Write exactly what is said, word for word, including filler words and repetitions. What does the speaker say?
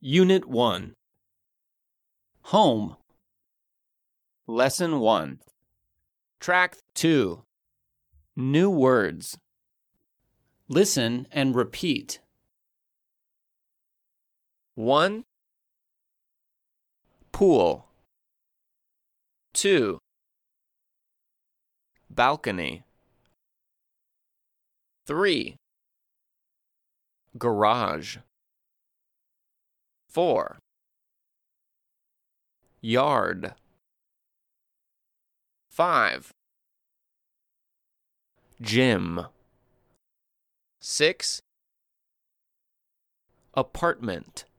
Unit one. Home. Lesson one. Track two. New words. Listen and repeat. one. Pool. two. Balcony. three. Garage. four. Yard. five. Gym. six. Apartment.